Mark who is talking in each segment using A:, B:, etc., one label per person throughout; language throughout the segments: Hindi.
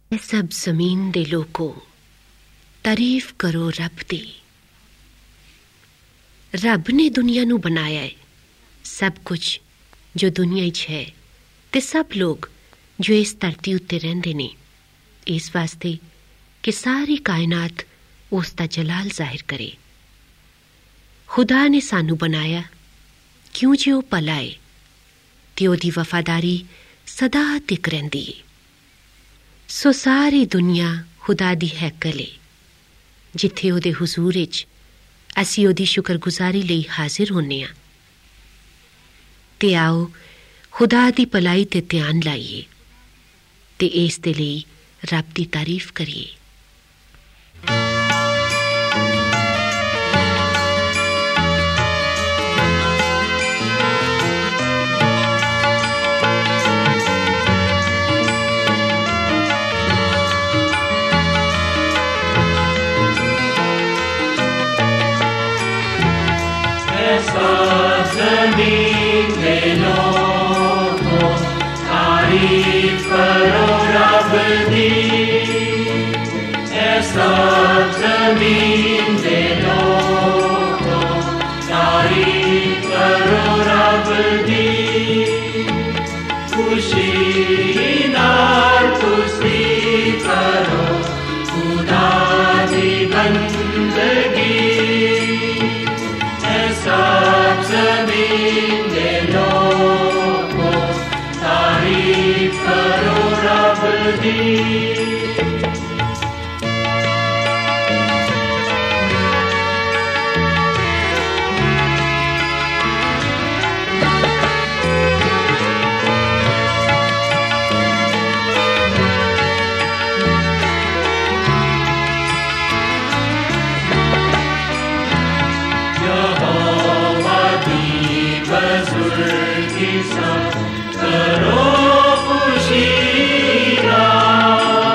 A: ए सब जमीन दे लोगो तारीफ करो रब दी। रब ने दुनिया नू बनाया है, सब कुछ जो दुनिया च है ते सब लोग जो इस धरती उत्ते रहिंदे ने, इस वास्ते कि सारी कायनात उसका जलाल जाहिर करे। खुदा ने सानू बनाया क्यों जे ओह भला है ते ओहदी वफादारी सदा तिक रहिंदी है। सो सारी दुनिया खुदा दी हैकल है, जिथे ओहदे हुजूर विच असी ओहदी शुक्रगुजारी लई हाजिर होने आ। ते आओ खुदा दी भलाई ते ध्यान लाइए ते इस दे लई रब दी तारीफ करिए।
B: जमीन दे लोगो तारीफ करो रब दी। ऐसा जमीन दे लोगो तारीफ करो रब दी। खुशी नाल तुसी करो खुदा दी बंदगी। सब जमीन दे लोगो तारीफ करो रब दी। करो खुशी नाल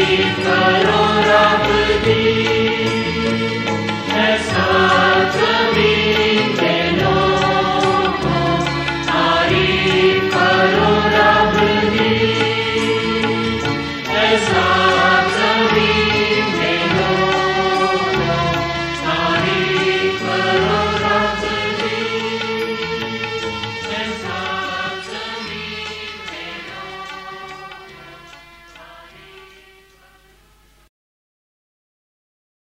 B: तारीफ करो